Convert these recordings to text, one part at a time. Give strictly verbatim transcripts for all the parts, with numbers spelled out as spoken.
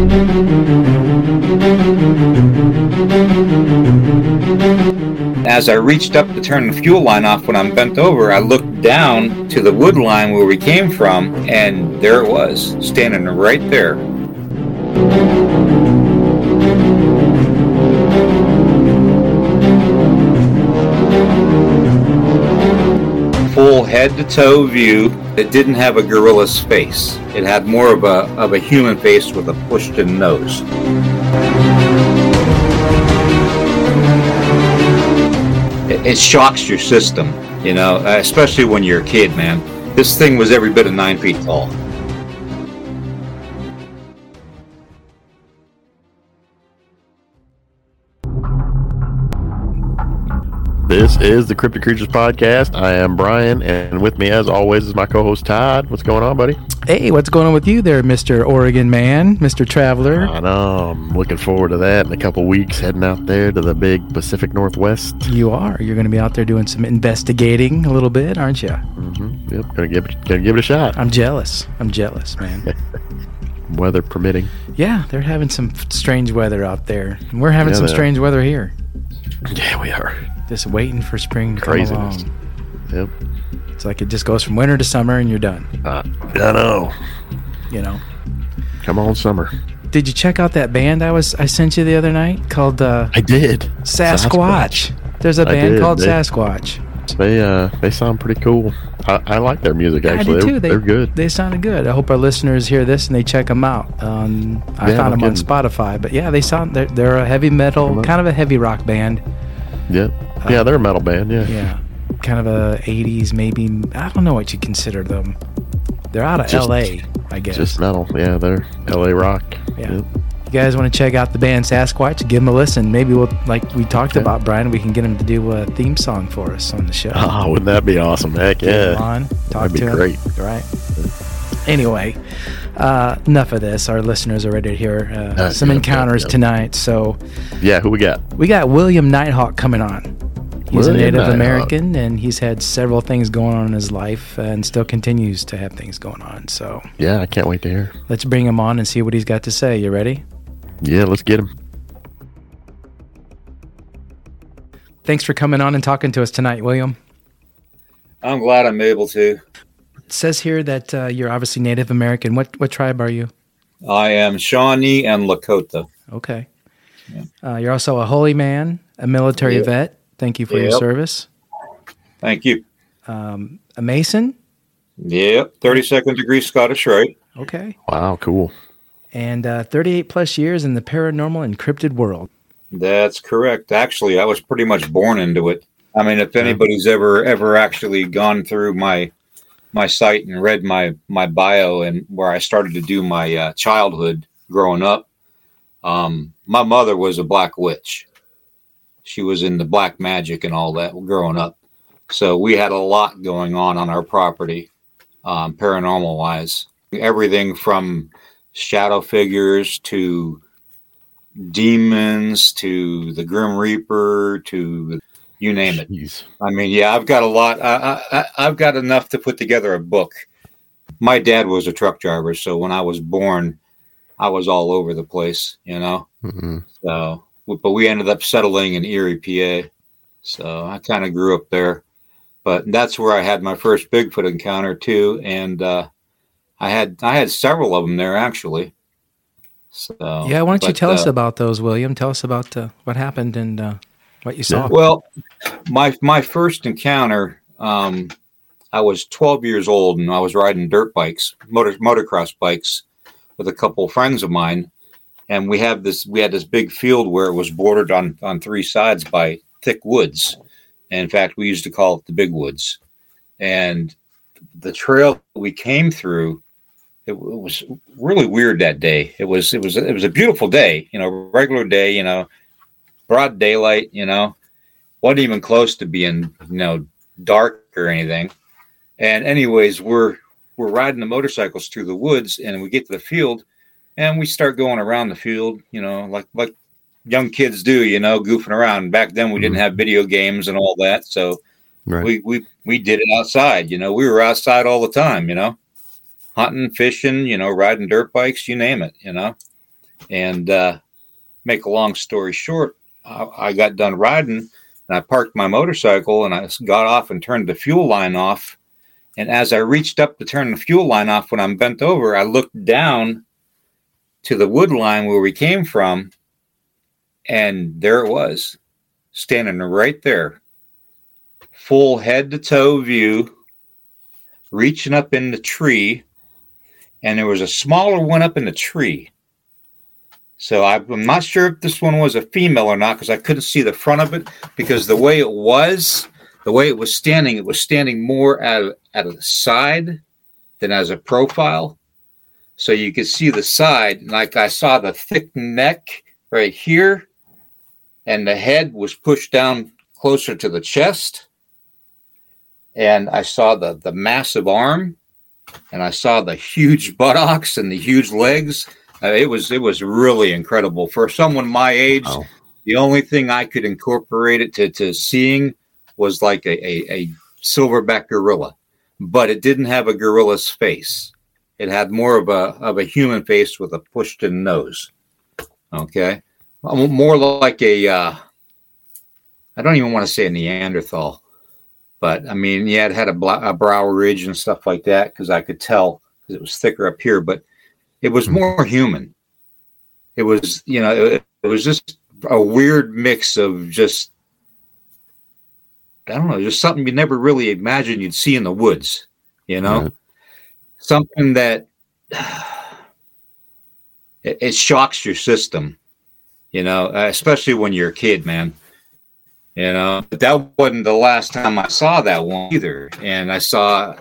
As I reached up to turn the fuel line off when I'm bent over, I looked down to the wood line where we came from, and there it was, standing right there. Full head-to-toe view. It didn't have a gorilla's face. It had more of a of a human face with a pushed-in nose. It, it shocks your system, you know, especially when you're a kid, man. This thing was every bit of nine feet tall. This is the Cryptic Creatures Podcast. I am Brian, and with me, as always, is my co-host Todd. What's going on, buddy? Hey, what's going on with you there, Mister Oregon man, Mister Traveler? I know. I'm looking forward to that in a couple weeks, heading out there to the big Pacific Northwest. You are. You're going to be out there doing some investigating a little bit, aren't you? Mm-hmm. Yep. Gonna give it, gonna give it a shot. I'm jealous. I'm jealous, man. Weather permitting. Yeah, they're having some strange weather out there. And we're having Yeah, some they are. strange weather here. Yeah, we are. Just waiting for spring to Craziness. come along. Yep. It's like it just goes from winter to summer and you're done. Uh, I know. You know. Come on, summer. Did you check out that band I was I sent you the other night called uh, I did. Sasquatch? There's a I band did. called They- Sasquatch. They uh they sound pretty cool. I, I like their music actually. I do They're, too. They, they're good. They sounded good. I hope our listeners hear this and they check them out. Um, I Yeah, found no them on kidding. Spotify, but yeah, they sound they're, they're a heavy metal, Mhm. kind of a heavy rock band. Yep. Yeah, they're a metal band. Yeah. Yeah, kind of a eighties, maybe. I don't know what you consider them. They're out of Just- L A, I guess. Just metal. Yeah, they're L A rock. Yeah. Yep. You guys want to check out the band Sasquatch? Give them a listen. Maybe we'll, like we talked Yeah. about, Brian, we can get them to do a theme song for us on the show. Oh, wouldn't that be awesome? Heck Get 'em yeah. on, talk That'd be to 'em. great. Right. Anyway, uh, enough of this. Our listeners are ready to hear uh, Uh, some yep, encounters yep, yep. tonight. So Yeah, who we got? we got William Nighthawk coming on. He's William a Native Nighthawk. American, and he's had several things going on in his life and still continues to have things going on. So Yeah, I can't wait to hear. let's bring him on and see what he's got to say. You ready? Yeah, let's get him. Thanks for coming on and talking to us tonight, William. I'm glad I'm able to. It says here that uh, you're obviously Native American. What what tribe are you? I am Shawnee and Lakota. Okay. Uh, you're also a holy man, a military Yep. vet. Thank you for your Yep. service. Thank you. Um, a Mason. Yep, thirty-second degree Scottish Rite. Okay. Wow, cool. And uh, thirty-eight plus years in the paranormal encrypted world. That's correct. Actually, I was pretty much born into it. I mean, if anybody's ever ever actually gone through my my site and read my my bio and where I started to do my uh, childhood growing up, um, my mother was a black witch. She was into black magic and all that growing up. So we had a lot going on on our property, um, paranormal wise. Everything from shadow figures to demons to the Grim Reaper to you name it. Jeez. I mean, yeah, I've got a lot. I, I, I've got enough to put together a book. My dad was a truck driver, so when I was born, I was all over the place, you know. Mm-hmm. So, but we ended up settling in Erie, P A. So I kind of grew up there. But that's where I had my first Bigfoot encounter too, and uh, I had I had several of them there actually. So Yeah, why don't you but, tell us uh, about those, William? Tell us about uh, what happened and uh, what you saw. Well, my my first encounter, um, I was twelve years old and I was riding dirt bikes, motor motocross bikes, with a couple of friends of mine, and we have this we had this big field where it was bordered on on three sides by thick woods. And in fact, we used to call it the Big Woods. And the trail we came through, it, it was really weird that day. It was it was it was a beautiful day, you know, regular day, you know, broad daylight, you know, wasn't even close to being, you know, dark or anything. And anyways, we're we're riding the motorcycles through the woods, and we get to the field, and we start going around the field, you know, like like young kids do, you know, goofing around. Back then, we didn't have video games and all that, so Right. we we we did it outside. You know, we were outside all the time. You know, hunting, fishing, you know, riding dirt bikes, you name it. You know, And uh, make a long story short, I, I got done riding and I parked my motorcycle and I got off and turned the fuel line off. And as I reached up to turn the fuel line off, when I'm bent over, I looked down to the wood line where we came from. And there it was, standing right there, full head to toe view, reaching up in the tree. And there was a smaller one up in the tree. So I'm not sure if this one was a female or not because I couldn't see the front of it, because the way it was, the way it was standing, it was standing more at, at the side than as a profile. So you could see the side, like I saw the thick neck right here, and the head was pushed down closer to the chest. And I saw the, the massive arm, and I saw the huge buttocks and the huge legs. Uh, it was it was really incredible for someone my age. Oh. The only thing I could incorporate it to, to seeing was like a, a, a silverback gorilla, but it didn't have a gorilla's face. It had more of a of a human face with a pushed-in nose. Okay, more like a uh, I don't even want to say a Neanderthal, but I mean, yeah, it had a, bl- a brow ridge and stuff like that because I could tell because it was thicker up here, but it was more human. It was, you know, it, it was just a weird mix of just, I don't know, just something you never really imagined you'd see in the woods, you know, right. Something that it, it shocks your system, you know, especially when you're a kid, man. You know, but that wasn't the last time I saw that one either. And I saw,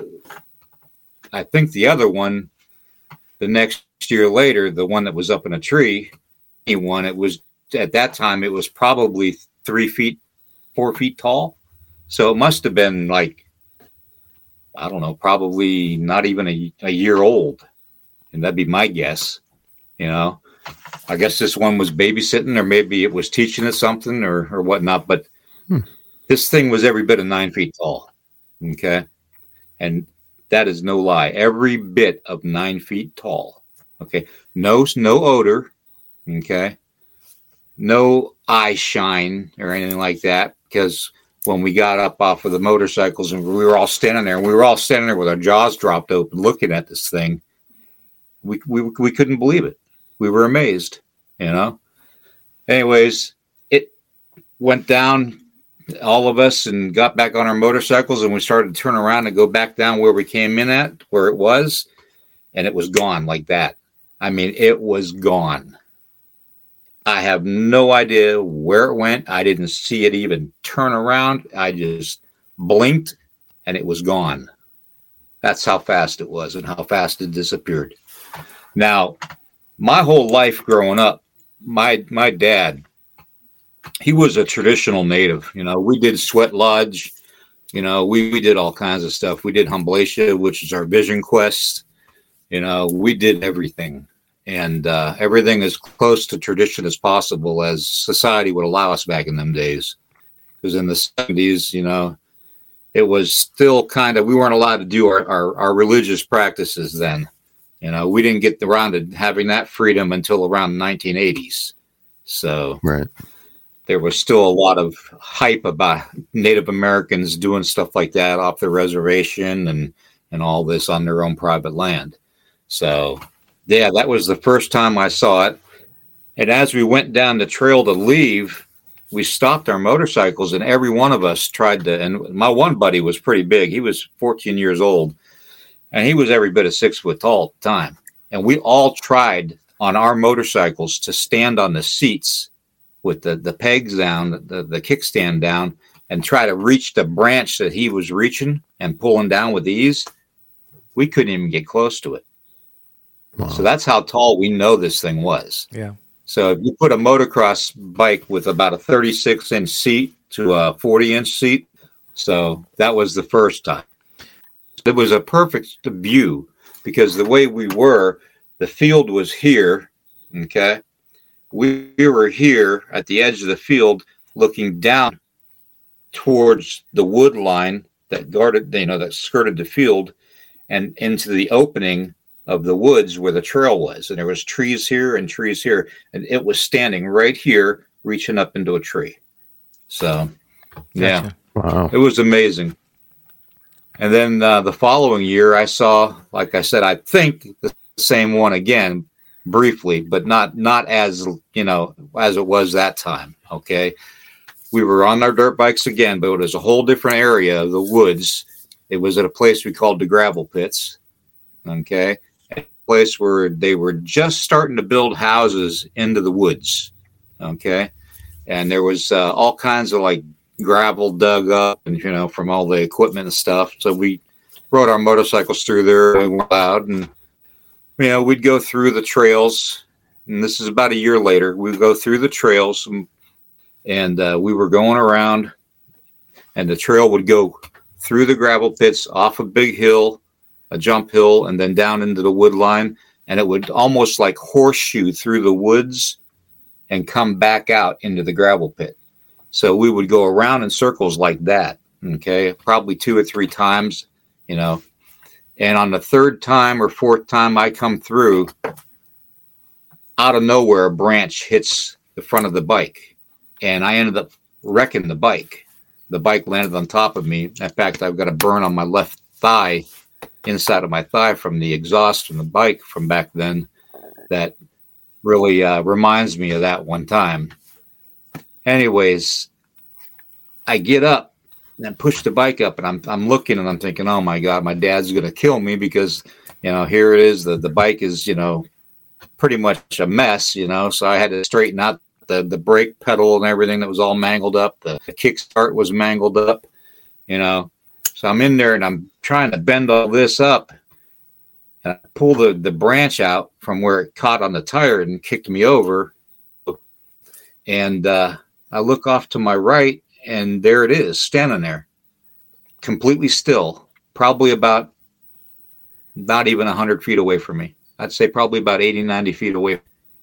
I think the other one, the next year later, the one that was up in a tree, one, it was at that time, it was probably three feet, four feet tall. So it must have been like, I don't know, probably not even a, a year old. And that'd be my guess. You know, I guess this one was babysitting, or maybe it was teaching it something or, or whatnot. But hmm. This thing was every bit of nine feet tall. Okay. And that is no lie. Every bit of nine feet tall. Okay. No, no odor. Okay. No eye shine or anything like that. Because when we got up off of the motorcycles and we were all standing there, and we were all standing there with our jaws dropped open looking at this thing, we we we couldn't believe it. We were amazed, you know. Anyways, it went down, all of us, and got back on our motorcycles, and we started to turn around and go back down where we came in at, where it was, and it was gone like that. I mean, it was gone. I have no idea where it went. I didn't see it even turn around. I just blinked, and it was gone. That's how fast it was and how fast it disappeared. Now, my whole life growing up, my my dad, he was a traditional native. You know, we did Sweat Lodge. You know, we, we did all kinds of stuff. We did Humblatia, which is our vision quest. You know, we did everything. And uh, everything as close to tradition as possible as society would allow us back in them days. Because in the seventies, you know, it was still kind of, we weren't allowed to do our, our, our religious practices then. You know, we didn't get around to having that freedom until around the nineteen eighties. So right. There was still a lot of hype about Native Americans doing stuff like that off the reservation and, and all this on their own private land. So, yeah, that was the first time I saw it. And as we went down the trail to leave, we stopped our motorcycles, and every one of us tried to, and my one buddy was pretty big. He was fourteen years old, and he was every bit of six foot tall at the time. And we all tried on our motorcycles to stand on the seats with the, the pegs down, the, the kickstand down, and try to reach the branch that he was reaching and pulling down with ease. We couldn't even get close to it. Wow. So that's how tall we know this thing was. Yeah. So if you put a motocross bike with about a thirty-six inch seat to a forty inch seat, so that was the first time. It was a perfect view because the way we were, the field was here, okay? We, we were here at the edge of the field looking down towards the wood line that guarded, you know, that skirted the field and into the opening of the woods where the trail was, and there was trees here and trees here, and it was standing right here, reaching up into a tree. So, yeah, Gotcha. Wow. it was amazing. And then uh, the following year, I saw, like I said, I think the same one again, briefly, but not not as you know as it was that time. Okay, we were on our dirt bikes again, but it was a whole different area of the woods. It was at a place we called the Gravel Pits. Okay, a place where they were just starting to build houses into the woods. Okay, and there was uh, all kinds of like gravel dug up, and you know, from all the equipment and stuff. So we rode our motorcycles through there and went out, and you know, we'd go through the trails. And this is about a year later. We'd go through the trails, and, and uh, we were going around, and the trail would go through the gravel pits, off a big hill, a jump hill, and then down into the wood line, and it would almost like horseshoe through the woods and come back out into the gravel pit. So we would go around in circles like that, okay, probably two or three times, you know. And on the third time or fourth time I come through, out of nowhere, a branch hits the front of the bike, and I ended up wrecking the bike. The bike landed on top of me. In fact, I've got a burn on my left thigh, inside of my thigh, from the exhaust from the bike from back then. That really uh, reminds me of that one time. Anyways, I get up and push the bike up, and I'm I'm looking, and I'm thinking, oh my God, my dad's gonna kill me, because you know, here it is, the the bike is, you know, pretty much a mess, you know. So I had to straighten out the the brake pedal and everything that was all mangled up. The, the kickstart was mangled up, you know. So I'm in there and I'm trying to bend all this up, and I pull the the branch out from where it caught on the tire and kicked me over. And uh, I look off to my right, and there it is, standing there, completely still, probably about not even one hundred feet away from me. I'd say probably about eighty, ninety feet away.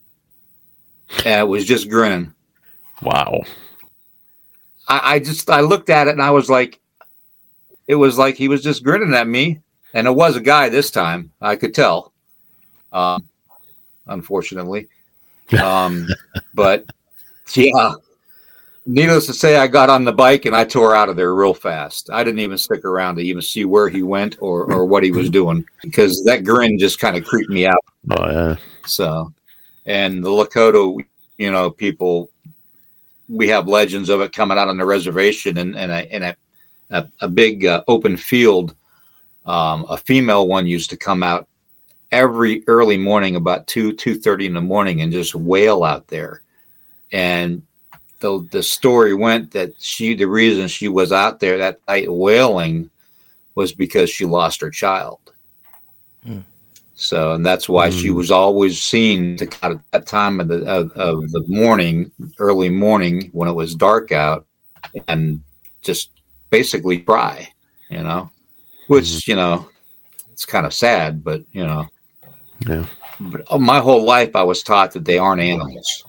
And it was just grinning. Wow. I, I just, I looked at it and I was like, it was like he was just grinning at me. And it was a guy this time, I could tell, um, unfortunately. Um, but yeah, needless to say, I got on the bike and I tore out of there real fast. I didn't even stick around to even see where he went or, or what he was doing, because that grin just kind of creeped me out. Oh, yeah. So, and the Lakota, you know, people, we have legends of it coming out on the reservation, and, and, a, and a, a, a big uh, open field. Um, a female one used to come out every early morning, about two, two thirty in the morning, and just wail out there. And the the story went that she, the reason she was out there that night wailing was because she lost her child. Mm. So, and that's why mm. she was always seen to at that time of the of, of the morning, early morning, when it was dark out, and just basically cry, you know, which, mm. you know, it's kind of sad, but you know, yeah. But my whole life I was taught that they aren't animals.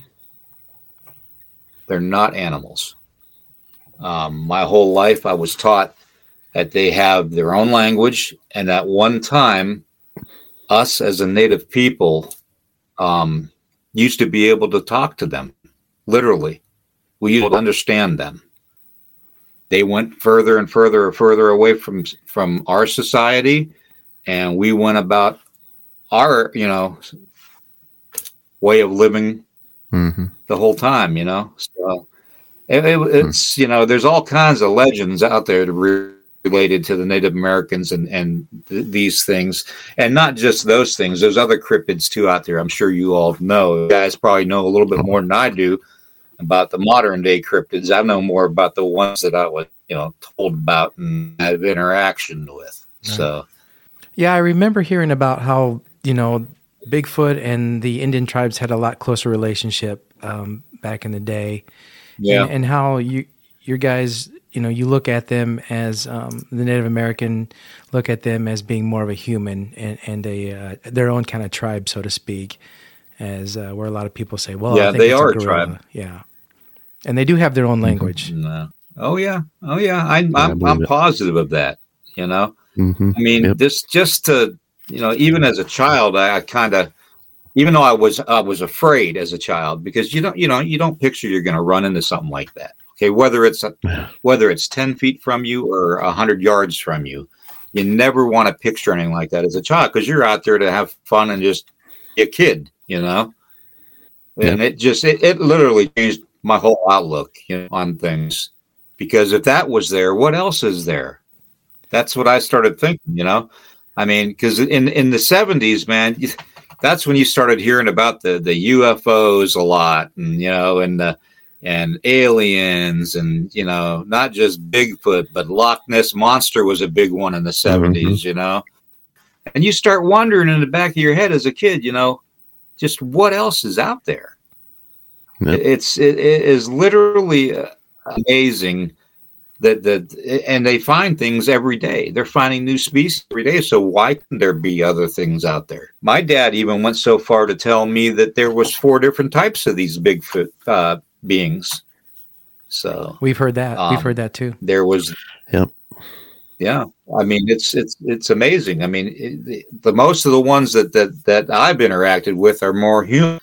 They're not animals. Um, my whole life I was taught that they have their own language, and at one time, us as a native people um, used to be able to talk to them. Literally, we used to understand them. They went further and further and further away from from our society, and we went about our, you know, way of living. Mm-hmm. The whole time, you know. So it, it, it's, you know, there's all kinds of legends out there re- related to the Native Americans and and th- these things, and not just those things. There's other cryptids too out there. I'm sure you all know. You guys probably know a little bit more than I do about the modern day cryptids. I know more about the ones that I was, you know, told about and have interaction with. So, yeah, I remember hearing about how, you know, Bigfoot and the Indian tribes had a lot closer relationship um, back in the day. Yeah. And, and how you, your guys, you know, you look at them as um, the Native American look at them as being more of a human and, and a uh, their own kind of tribe, so to speak, as uh, where a lot of people say, well, yeah, I think they it's are a, a tribe. Yeah. And they do have their own language. No. Oh, yeah. Oh, yeah. I, yeah I'm, I I'm it. positive of that, you know. Mm-hmm. I mean, yep. this just to you know, even as a child, I, I kind of, even though I was I was afraid as a child, because you don't you know you don't picture you're going to run into something like that. Okay, whether it's a, whether it's ten feet from you or a hundred yards from you, you never want to picture anything like that as a child, because you're out there to have fun and just be a kid, you know. And yeah. it just it, it literally changed my whole outlook, you know, on things, because if that was there, what else is there? That's what I started thinking, you know. I mean, because in in the seventies, man, that's when you started hearing about the the U F Os a lot, and you know, and the and aliens, and you know, not just Bigfoot, but Loch Ness Monster was a big one in the seventies, mm-hmm. you know. And you start wondering in the back of your head as a kid, you know, just what else is out there. Yep. It's it, it is literally amazing that that and they find things every day. They're finding new species every day. So why couldn't there be other things out there? My dad even went so far to tell me that there was four different types of these Bigfoot uh, beings. So we've heard that. Um, we've heard that too. There was, yep. Yeah. I mean, it's, it's, it's amazing. I mean, it, the, the most of the ones that, that, that I've interacted with are more human.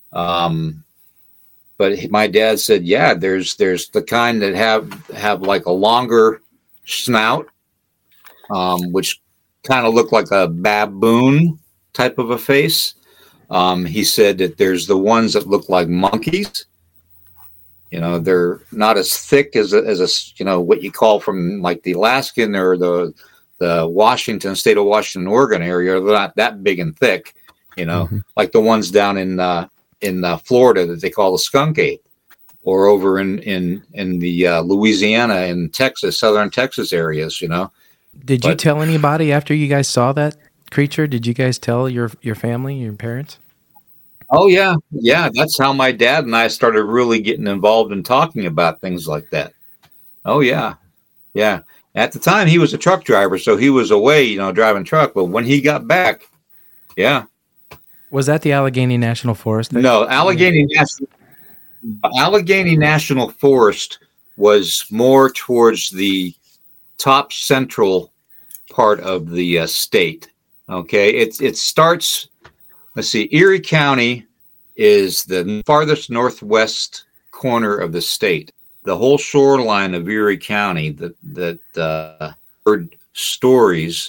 Um, but my dad said, yeah, there's, there's the kind that have, have like a longer snout, um, which kind of look like a baboon type of a face. Um, he said that there's the ones that look like monkeys. You know, they're not as thick as a, as a, you know, what you call from like the Alaskan or the the Washington, state of Washington, Oregon area. They're not that big and thick, you know, mm-hmm. like the ones down in uh, in uh, Florida that they call the skunk ape, or over in in in the uh, Louisiana and Texas, southern Texas areas. You know, did but, you tell anybody after you guys saw that creature? Did you guys tell your your family, your parents? Oh, yeah. Yeah. That's how my dad and I started really getting involved in talking about things like that. Oh, yeah. Yeah. At the time, he was a truck driver, so he was away, you know, driving truck. But when he got back, yeah. Was that the Allegheny National Forest? No, Allegheny National, Allegheny National Forest was more towards the top central part of the uh, state. Okay. It, it starts... Let's see, Erie County is the farthest northwest corner of the state. The whole shoreline of Erie County that that uh, heard stories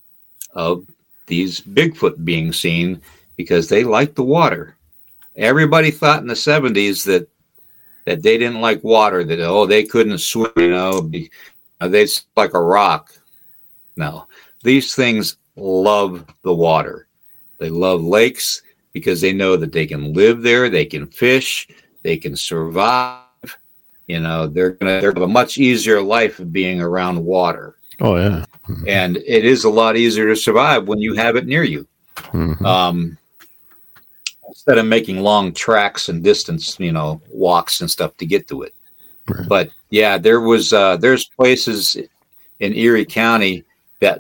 of these Bigfoot being seen because they like the water. Everybody thought in the seventies that that they didn't like water, that, oh, they couldn't swim, you know, be, they'd like a rock. No, these things love the water. They love lakes because they know that they can live there, they can fish, they can survive. You know, they're gonna they're have a much easier life of being around water. Oh yeah, mm-hmm. And it is a lot easier to survive when you have it near you. Mm-hmm. Um, instead of making long tracks and distance, you know, walks and stuff to get to it. Right. But yeah, there was uh, there's places in Erie County that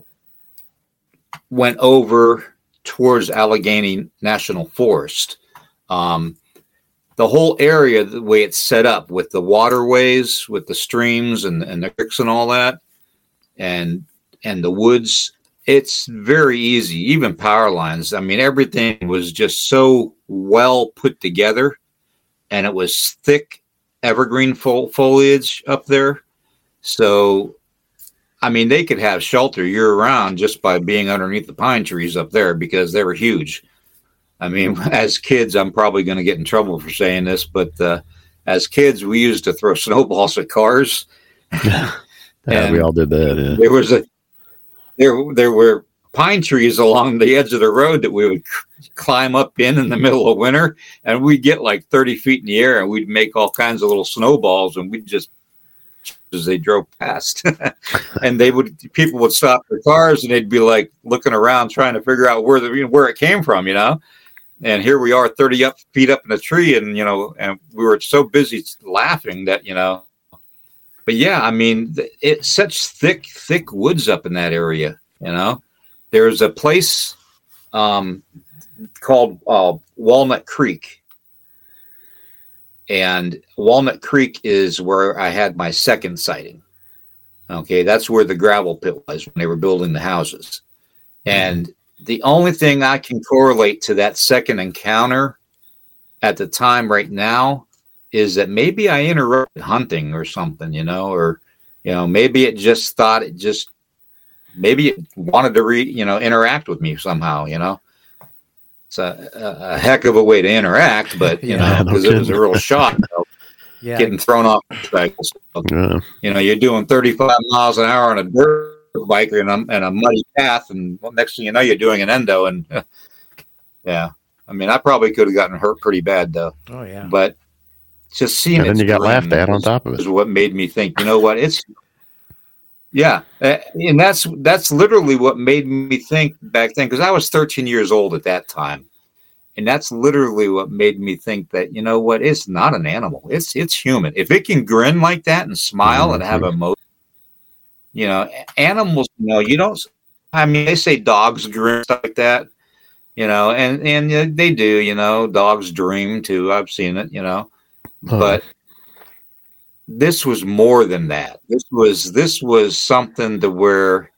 went over towards Allegheny National Forest. Um, the whole area, the way it's set up with the waterways, with the streams and, and the creeks and all that, and and the woods, it's very easy. Even power lines. I mean, everything was just so well put together, and it was thick evergreen fo- foliage up there. So, I mean, they could have shelter year round just by being underneath the pine trees up there because they were huge. I mean, as kids, I'm probably going to get in trouble for saying this, but uh, as kids, we used to throw snowballs at cars. Yeah, we all did that. Yeah. There was a there there were pine trees along the edge of the road that we would c- climb up in in the middle of winter, and we'd get like thirty feet in the air, and we'd make all kinds of little snowballs, and we'd just as they drove past. And they would people would stop their cars and they'd be like looking around trying to figure out where the where it came from, you know. And here we are thirty up feet up in a tree, and you know, and we were so busy laughing that, you know. But yeah, I mean, it's such thick thick woods up in that area, you know. There's a place um called uh, Walnut Creek. And Walnut Creek is where I had my second sighting. Okay, that's where the gravel pit was when they were building the houses. And the only thing I can correlate to that second encounter at the time right now is that maybe I interrupted hunting or something, you know, or, you know, maybe it just thought it just, maybe it wanted to re, you know, interact with me somehow, you know. It's a, a heck of a way to interact, but, you Yeah, know, because no it was a real shock, you know, Yeah. getting thrown off cycles. Yeah. You know, you're doing thirty-five miles an hour on a dirt bike and a, and a muddy path, and well, next thing you know, you're doing an endo, and uh, yeah, I mean, I probably could have gotten hurt pretty bad though. Oh yeah. But just seeing And then its you got grin laughed at on was- top of it. is what made me think, you know what, it's yeah, uh, and that's that's literally what made me think back then, because I was thirteen years old at that time. And that's literally what made me think that, you know what, it's not an animal. It's it's human. If it can grin like that and smile and have emotion, you know, animals, you know, you don't, I mean, they say dogs grin, stuff like that, you know, and, and uh, they do, you know, dogs dream too. I've seen it, you know, Oh. but this was more than that. This was, this was something to where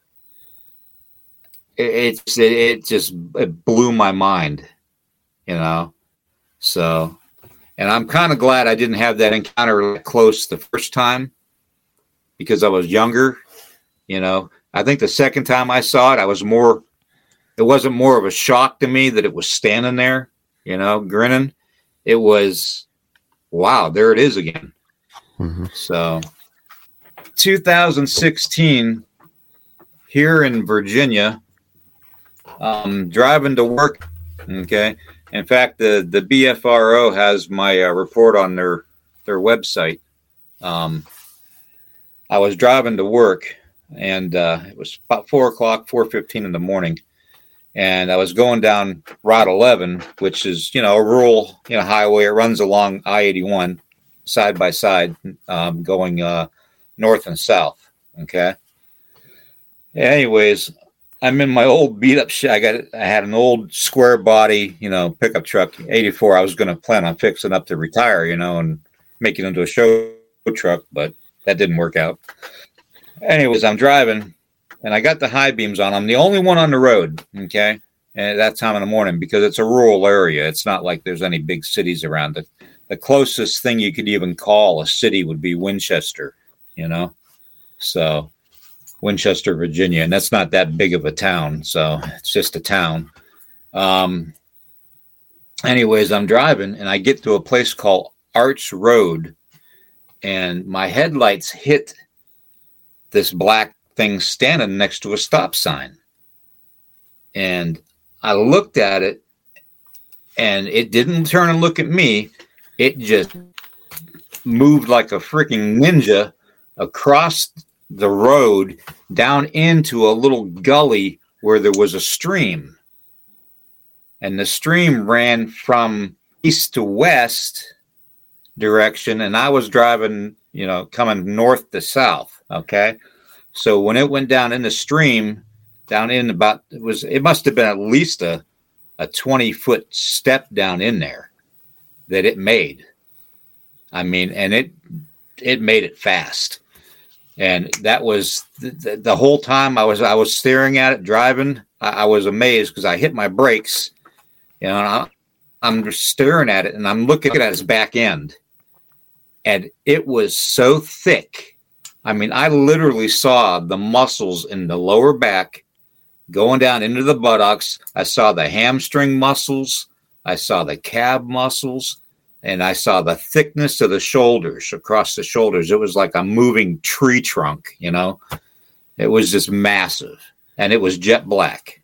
it, it, it just it blew my mind. You know, so, and I'm kind of glad I didn't have that encounter close the first time because I was younger. You know, I think the second time I saw it, I was more, it wasn't more of a shock to me that it was standing there, you know, grinning. It was, wow, there it is again. Mm-hmm. So, two thousand sixteen, here in Virginia, um, driving to work, okay. In fact, the, the B F R O has my uh, report on their their website. Um, I was driving to work, and uh, it was about four o'clock, four fifteen in the morning, and I was going down Route eleven, which is, you know, a rural, you know, highway. It runs along I eighty-one, side by side, um, going uh, north and south. Okay. Anyways, I'm in my old beat up shit. I got, I had an old square body, you know, pickup truck, eighty-four. I was going to plan on fixing up to retire, you know, and make it into a show truck, but that didn't work out. Anyways, I'm driving and I got the high beams on. I'm the only one on the road. Okay. And at that time in the morning, because it's a rural area. It's not like there's any big cities around it. The closest thing you could even call a city would be Winchester, you know? So, Winchester, Virginia, and that's not that big of a town, so it's just a town. Um, anyways, I'm driving, and I get to a place called Arch Road, and my headlights hit this black thing standing next to a stop sign. And I looked at it, and it didn't turn and look at me. It just moved like a freaking ninja across the road down into a little gully where there was a stream, and the stream ran from east to west direction, and I was driving, you know, coming north to south. Okay, so when it went down in the stream, down in about, it was, it must have been at least a a twenty foot step down in there that it made. I mean, and it it made it fast. And that was the, the, the whole time I was I was staring at it, driving. I, I was amazed because I hit my brakes, you know. And I, I'm just staring at it, and I'm looking at its back end, and it was so thick. I mean, I literally saw the muscles in the lower back going down into the buttocks. I saw the hamstring muscles. I saw the calf muscles. And I saw the thickness of the shoulders, across the shoulders. It was like a moving tree trunk, you know. It was just massive. And it was jet black.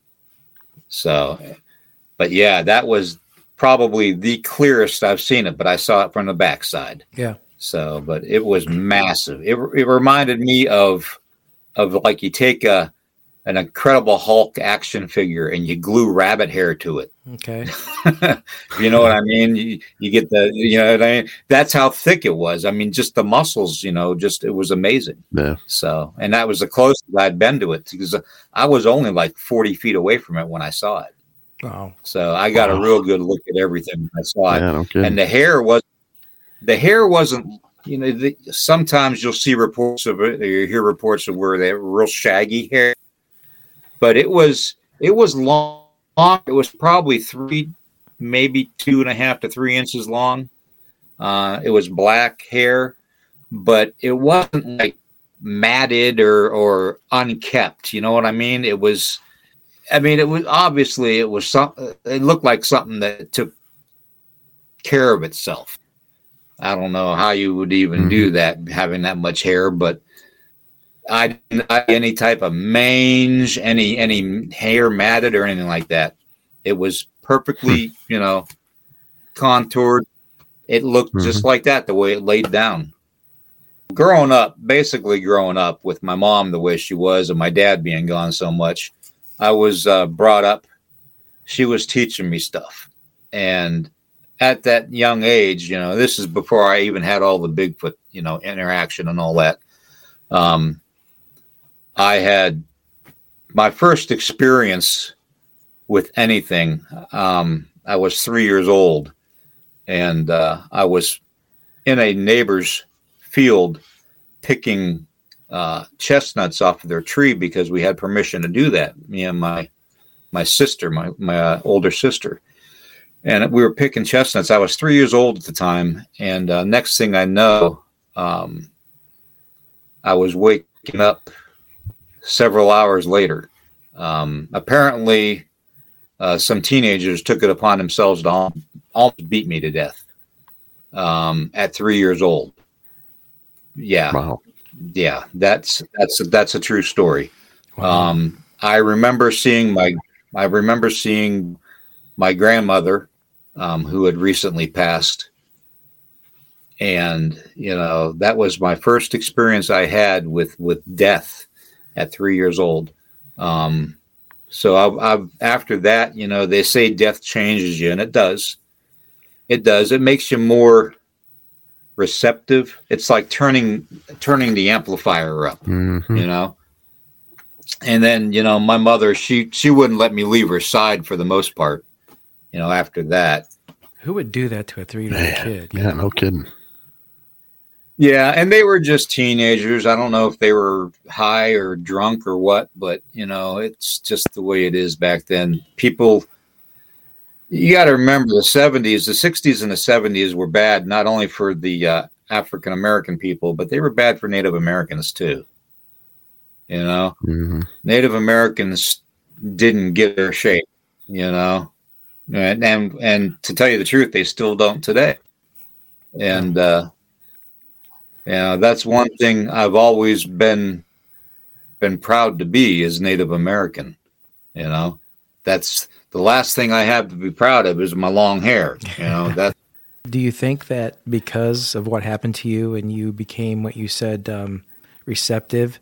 So, but yeah, that was probably the clearest I've seen it, but I saw it from the backside. Yeah. So, but it was massive. It, it reminded me of, of like you take a, an Incredible Hulk action figure and you glue rabbit hair to it. Okay. You know what I mean? You, you get the, you know what I mean? That's how thick it was. I mean, just the muscles, you know, just, it was amazing. Yeah. So, and that was the closest I'd been to it because I was only like forty feet away from it when I saw it. Wow. So I got Wow. a real good look at everything when I saw Yeah, it. no kidding. And the hair was, the hair wasn't, you know, the, sometimes you'll see reports of it, or you hear reports of where they have real shaggy hair, but it was, it was long long. It was probably three, maybe two and a half to three inches long. Uh, it was black hair, but it wasn't like matted or or unkept. You know what I mean? It was. I mean, it was obviously it was some. It looked like something that took care of itself. I don't know how you would even mm-hmm. do that, having that much hair, but I didn't have any type of mange, any any hair matted or anything like that. It was perfectly, you know, contoured. It looked mm-hmm. just like that, the way it laid down. Growing up, basically growing up with my mom the way she was and my dad being gone so much, I was uh, brought up. She was teaching me stuff. And at that young age, you know, this is before I even had all the Bigfoot, you know, interaction and all that. Um, I had my first experience with anything. Um, I was three years old, and uh, I was in a neighbor's field picking uh, chestnuts off of their tree because we had permission to do that. Me and my my sister, my my uh, older sister. And we were picking chestnuts. I was three years old at the time. And uh, next thing I know, um, I was waking up several hours later. Um, apparently, uh, some teenagers took it upon themselves to al- almost beat me to death um, at three years old. Yeah. Wow. Yeah, that's that's that's a true story. Wow. Um, I remember seeing my I remember seeing my grandmother, Um, who had recently passed. And, you know, that was my first experience I had with, with death at three years old. Um, so I, I've, after that, you know, they say death changes you, and it does. It does. It makes you more receptive. It's like turning, turning the amplifier up, mm-hmm. you know? And then, you know, my mother, she, she wouldn't let me leave her side for the most part. You know, after that. Who would do that to a three-year-old kid? Yeah, no kidding. Yeah, and they were just teenagers. I don't know if they were high or drunk or what, but, you know, it's just the way it is back then. People, you got to remember the seventies, the sixties and the seventies were bad, not only for the uh, African-American people, but they were bad for Native Americans too. You know, mm-hmm. Native Americans didn't get their shape, you know. And, and and to tell you the truth, they still don't today. And uh, you know, that's one thing I've always been been proud to be is Native American. You know, that's the last thing I have to be proud of is my long hair. You know that. Do you think that because of what happened to you and you became what you said, um, receptive?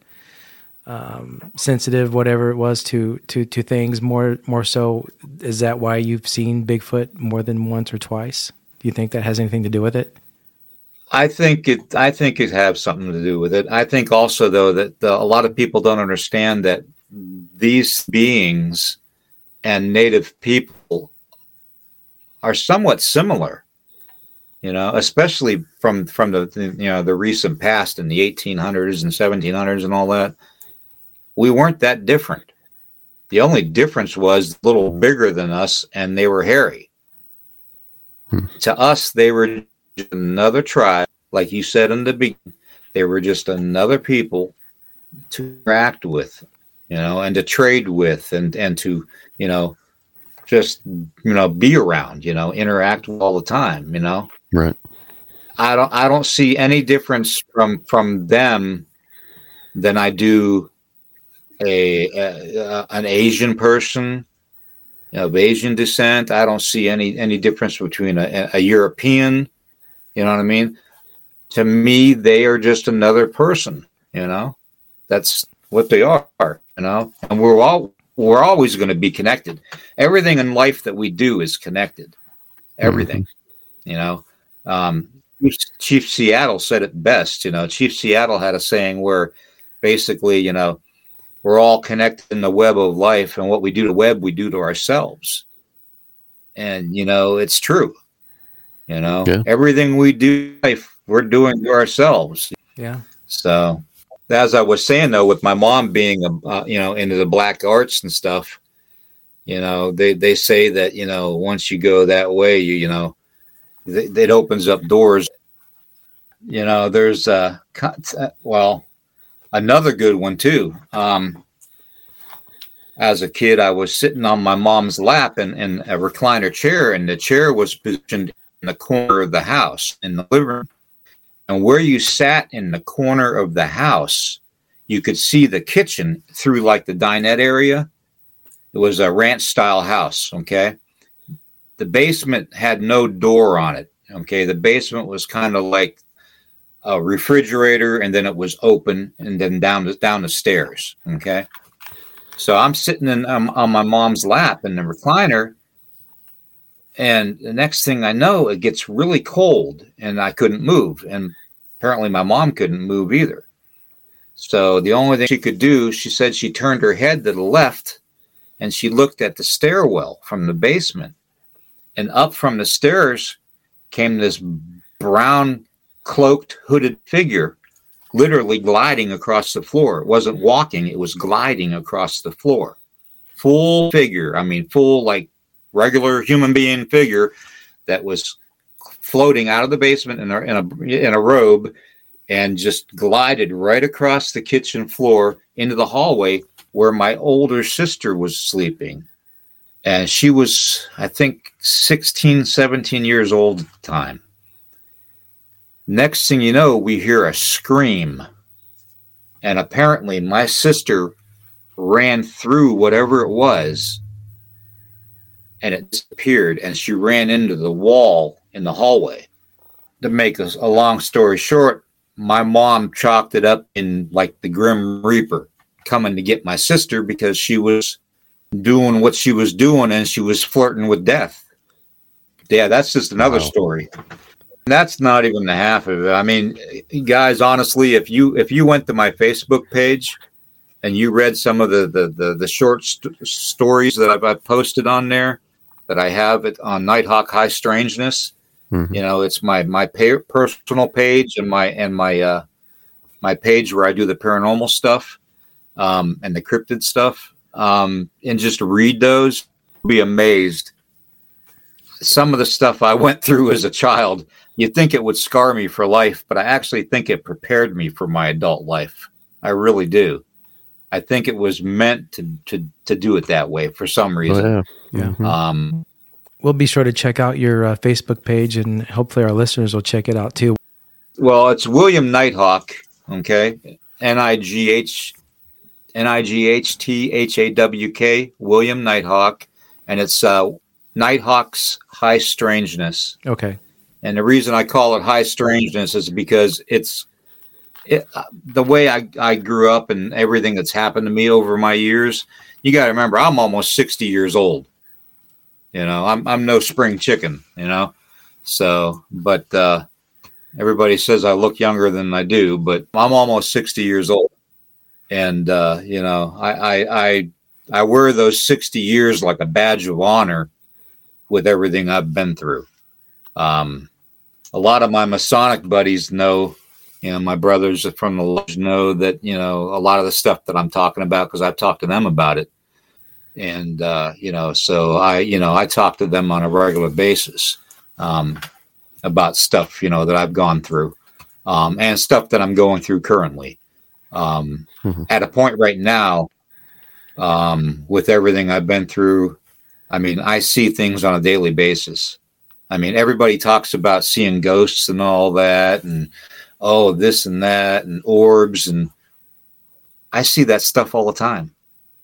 Um, sensitive, whatever it was, to, to, to things more, more so, is that why you've seen Bigfoot more than once or twice? Do you think that has anything to do with it? I think it, I think it has something to do with it. I think also though that the, a lot of people don't understand that these beings and native people are somewhat similar, you know, especially from, from the, you know, the recent past in the eighteen hundreds and seventeen hundreds and all that. We weren't that different. The only difference was a little bigger than us, and they were hairy. Hmm. To us, they were just another tribe. Like you said in the beginning, they were just another people to interact with, you know, and to trade with, and, and to, you know, just, you know, be around, you know, interact all the time, you know. Right. I don't, I don't see any difference from, from them than I do A, a an Asian person, you know, of Asian descent. I don't see any any difference between a, a European. You know what I mean? To me, they are just another person. You know, that's what they are. You know, and we're all we're always going to be connected. Everything in life that we do is connected. Everything. Mm-hmm. You know, um, Chief Seattle said it best. You know, Chief Seattle had a saying where basically, you know, we're all connected in the web of life, and what we do to web, we do to ourselves. And, you know, it's true. You know, yeah. Everything we do in life, we're doing to ourselves. Yeah. So, as I was saying, though, with my mom being, uh, you know, into the black arts and stuff, You know, they, they say that, you know, once you go that way, you, you know, th- it opens up doors. You know, there's, uh, well, another good one too. Um, as a kid, I was sitting on my mom's lap in, in a recliner chair, and the chair was positioned in the corner of the house in the living room. And where you sat in the corner of the house, you could see the kitchen through like the dinette area. It was a ranch style house. Okay. The basement had no door on it. Okay. The basement was kind of like a refrigerator, and then it was open, and then down the, down the stairs. Okay. So I'm sitting in, um, on my mom's lap in the recliner, and the next thing I know, it gets really cold, and I couldn't move. And apparently my mom couldn't move either. So the only thing she could do, she said she turned her head to the left, and she looked at the stairwell from the basement, and up from the stairs came this brown cloaked hooded figure, literally gliding across the floor. It wasn't walking, it was gliding across the floor. Full figure. I mean, full, like regular human being figure that was floating out of the basement in a, in a, in a robe, and just glided right across the kitchen floor into the hallway where my older sister was sleeping. And she was, I think, sixteen, seventeen years old at the time. Next thing you know, we hear a scream. And apparently my sister ran through whatever it was, and it disappeared, and she ran into the wall in the hallway. To make a, a long story short, my mom chalked it up in like the Grim Reaper coming to get my sister, because she was doing what she was doing, and she was flirting with death. Yeah, that's just another wow. story. That's not even the half of it. I mean, guys, honestly, if you if you went to my Facebook page and you read some of the the the, the short st- stories that I've, I've posted on there, that I have it on Nighthawk High Strangeness, mm-hmm. you know, it's my my pay, personal page and my and my uh, my page where I do the paranormal stuff um, and the cryptid stuff, um, and just read those. You'll be amazed. Some of the stuff I went through as a child, you'd think it would scar me for life, but I actually think it prepared me for my adult life. I really do. I think it was meant to to to do it that way for some reason. Oh, yeah. yeah. Mm-hmm. Um, we'll be sure to check out your uh, Facebook page, and hopefully our listeners will check it out too. Well, it's William Nighthawk, okay? N I G H N I G H T H A W K, William Nighthawk, and it's uh, Nighthawk's High Strangeness. Okay. And the reason I call it High Strangeness is because it's it, uh, the way I, I grew up and everything that's happened to me over my years. You got to remember, I'm almost sixty years old. You know, I'm I'm no spring chicken, you know. So, but uh, everybody says I look younger than I do, but I'm almost sixty years old. And, uh, you know, I, I, I, I wear those sixty years like a badge of honor with everything I've been through. Um, a lot of my Masonic buddies know, you know, my brothers from the lodge know that, you know, a lot of the stuff that I'm talking about, because I've talked to them about it. And, uh, you know, so I, you know, I talk to them on a regular basis um, about stuff, you know, that I've gone through um, and stuff that I'm going through currently. Um, mm-hmm. At a point right now, um, with everything I've been through, I mean, I see things on a daily basis. I mean, everybody talks about seeing ghosts and all that, and oh, this and that, and orbs, and I see that stuff all the time.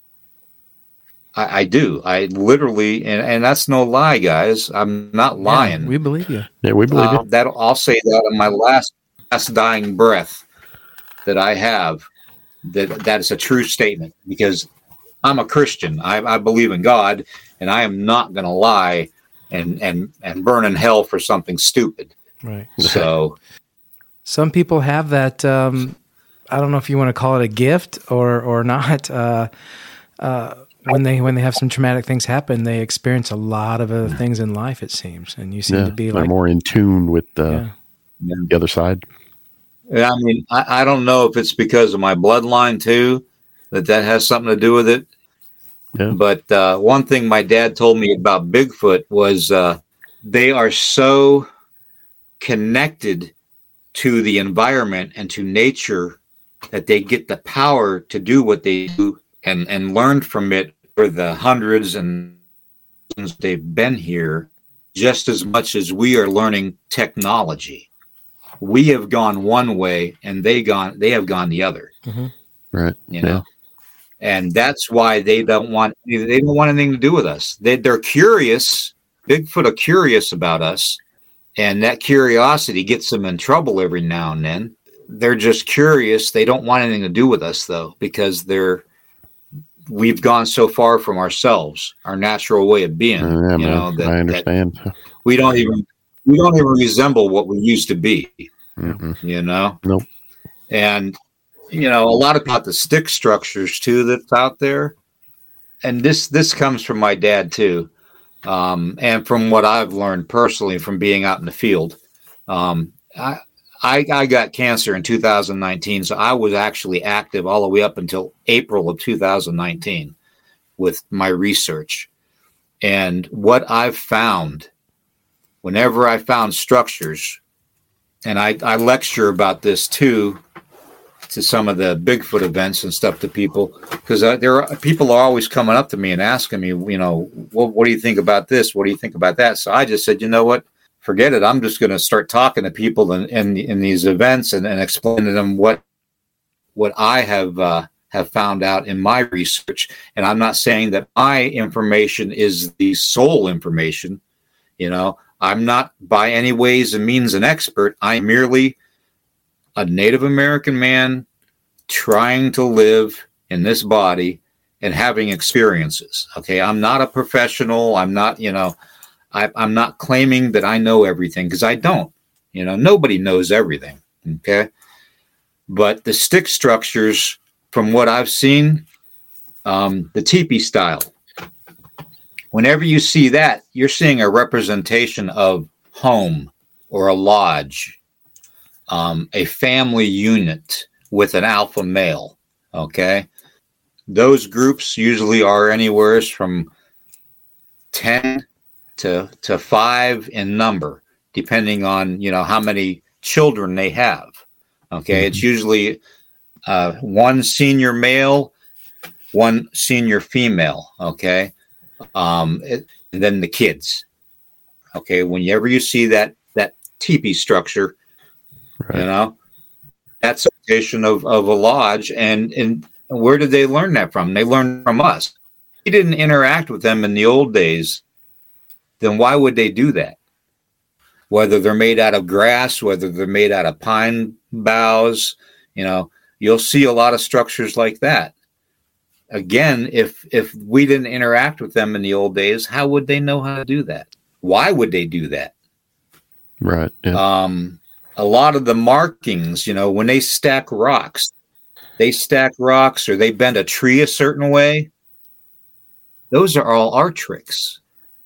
I, I do. I literally, and, and that's no lie, guys. I'm not lying. Yeah, we believe you. Yeah, we believe uh, you. That I'll say that on my last, last dying breath that I have. That that is a true statement, because I'm a Christian. I, I believe in God, and I am not going to lie and and and burn in hell for something stupid. Right. So some people have that. Um, I don't know if you want to call it a gift or or not. Uh, uh, when they when they have some traumatic things happen, they experience a lot of other things in life. It seems, and you seem yeah, to be they're like more in tune with uh, yeah. the other side. I mean, I, I don't know if it's because of my bloodline too, that that has something to do with it. Yeah. But uh, one thing my dad told me about Bigfoot was uh, they are so connected to the environment and to nature that they get the power to do what they do and, and learn from it for the hundreds and since they've been here, just as much as we are learning technology. We have gone one way and they gone they have gone the other. Mm-hmm. Right. You know. Yeah. And that's why they don't want they don't want anything to do with us. They they're curious. Bigfoot are curious about us. And that curiosity gets them in trouble every now and then. They're just curious. They don't want anything to do with us though, because they're we've gone so far from ourselves, our natural way of being. Uh, yeah, you man, know, that, I understand. that we don't even we don't even resemble what we used to be. Mm-hmm. You know? Nope. And you know, a lot about the stick structures too that's out there. And this this comes from my dad too. Um, and from what I've learned personally from being out in the field. Um, I I, I got cancer in two thousand nineteen, so I was actually active all the way up until April of two thousand nineteen with my research. And what I've found, whenever I found structures, and I, I lecture about this too, to some of the Bigfoot events and stuff to people, because uh, there are people are always coming up to me and asking me, you know, what, what do you think about this? What do you think about that? So I just said, you know what? Forget it. I'm just going to start talking to people in, in, in these events and, and explain to them what what I have uh, have found out in my research. And I'm not saying that my information is the sole information. You know, I'm not by any ways and means an expert. I'm merely a Native American man trying to live in this body and having experiences. Okay, I'm not a professional. I'm not, you know. I, I'm not claiming that I know everything because I don't. You know, nobody knows everything. Okay. But the stick structures, from what I've seen, um, the teepee style, whenever you see that, you're seeing a representation of home or a lodge, um, a family unit with an alpha male. Okay. Those groups usually are anywhere from ten to to five in number, depending on, you know, how many children they have. Okay. Mm-hmm. It's usually uh, one senior male, one senior female. Okay. Um, it, and then the kids. Okay. Whenever you see that, that teepee structure, right. You know, that's a location of, of a lodge. And, and where did they learn that from? They learned from us. We didn't interact with them in the old days. Then why would they do that? Whether they're made out of grass, whether they're made out of pine boughs, you know, you'll see a lot of structures like that. Again, if if we didn't interact with them in the old days, how would they know how to do that? Why would they do that? Right. Yeah. Um, a lot of the markings, you know, when they stack rocks, they stack rocks or they bend a tree a certain way. Those are all our tricks.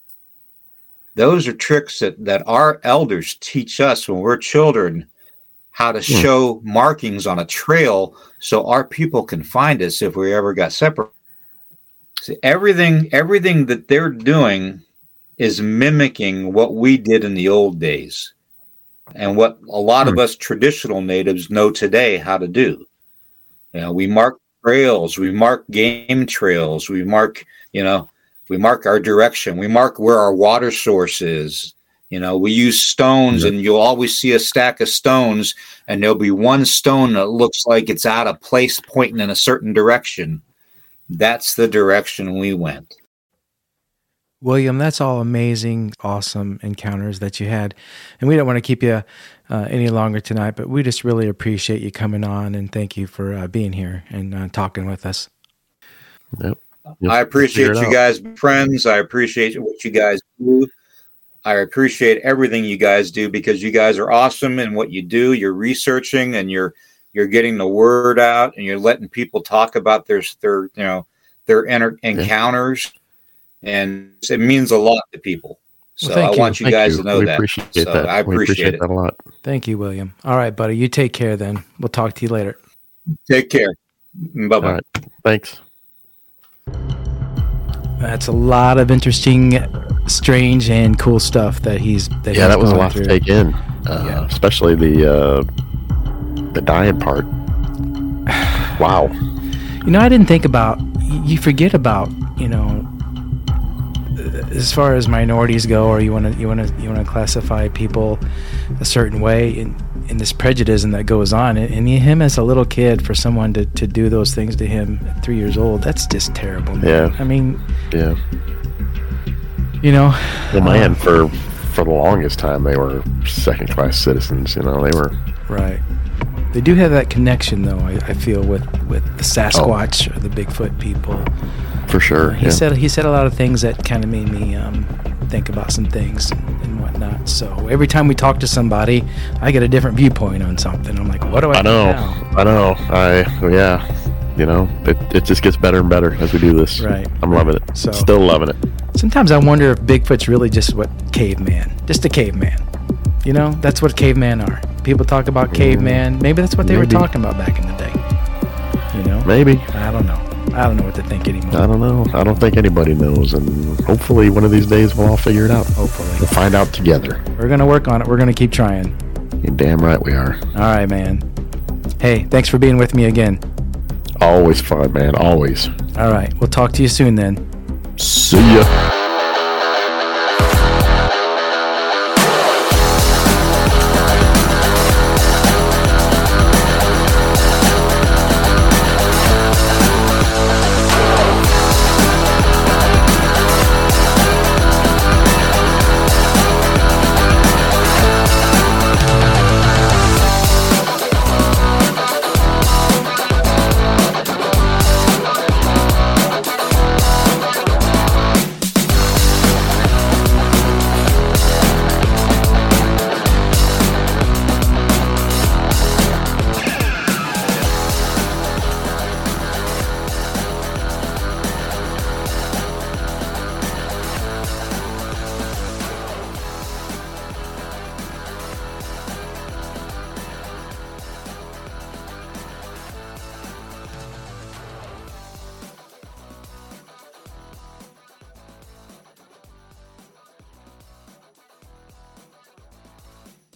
Those are tricks that, that our elders teach us when we're children, how to yeah. show markings on a trail so our people can find us if we ever got separated. See, everything, everything that they're doing is mimicking what we did in the old days and what a lot hmm. of us traditional natives know today how to do. You know, we mark trails, we mark game trails, we mark, you know, We mark our direction. We mark where our water source is. You know, we use stones, mm-hmm. and you'll always see a stack of stones, and there'll be one stone that looks like it's out of place pointing in a certain direction. That's the direction we went. William, that's all amazing, awesome encounters that you had. And we don't want to keep you uh, any longer tonight, but we just really appreciate you coming on, and thank you for uh, being here and uh, talking with us. Yep. I appreciate you guys, friends. I appreciate what you guys do. I appreciate everything you guys do because you guys are awesome in what you do. You're researching and you're you're getting the word out and you're letting people talk about their their you know their enter- encounters, and it means a lot to people. So well, I you. want you thank guys you. to know we that. Appreciate so that. I appreciate, we appreciate it. that a lot. Thank you, William. All right, buddy. You take care then. We'll talk to you later. Take care. Bye bye. Right. Thanks. That's a lot of interesting, strange, and cool stuff that he's. That yeah, he's that was a going lot through. to take in, uh, Yeah. especially the uh, the dying part. Wow. You know, I didn't think about. You forget about. You know, as far as minorities go, or you want to you want to you want to classify people a certain way, and, and this prejudice that goes on, and, and him as a little kid, for someone to, to do those things to him at three years old, that's just terrible, man. Yeah. I mean, Yeah. you know, Well, man, uh, for for the longest time, they were second class citizens. You know, they were. right. They do have that connection, though. I, I feel with, with the Sasquatch or the Bigfoot people. For sure. He yeah. said he said a lot of things that kind of made me um, think about some things and, and whatnot. So every time we talk to somebody, I get a different viewpoint on something. I'm like, what do I, I know. do now? I know. I yeah. You know, it, it just gets better and better as we do this. Right. I'm loving it. So- Still loving it. Sometimes I wonder if Bigfoot's really just what caveman, just a caveman. You know, that's what cavemen are. People talk about caveman. Maybe that's what they Maybe. were talking about back in the day. You know, Maybe. I don't know. I don't know what to think anymore. I don't know. I don't think anybody knows, and hopefully one of these days we'll all figure it out. Hopefully, We'll find out together. we're gonna work on it. We're gonna keep trying. You're damn right we are. All right, man. Hey, thanks for being with me again. Always fun, man. Always. All right, we'll talk to you soon then. See ya.